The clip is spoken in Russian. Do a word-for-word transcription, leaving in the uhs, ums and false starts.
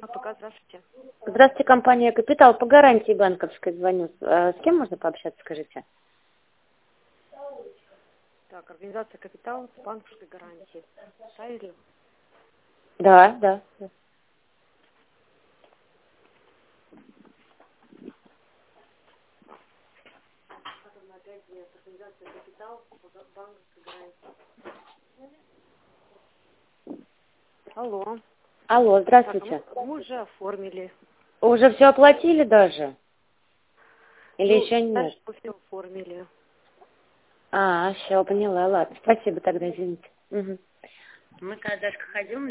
А, пока, здравствуйте. Здравствуйте, компания «Капитал». По гарантии банковской звоню. Э, С кем можно пообщаться, скажите? Так, организация «Капитал» с банковской гарантией. Ставили? Да, да. да. Опять нет, организация «Капитал» с банковской гарантией. Алло. Алло, Так, а мы, здравствуйте. мы уже оформили. Уже все оплатили даже? Или Ну, еще нет? дальше мы все оформили. А, все, поняла, ладно. Спасибо тогда, извините. Угу. Мы когда ходим,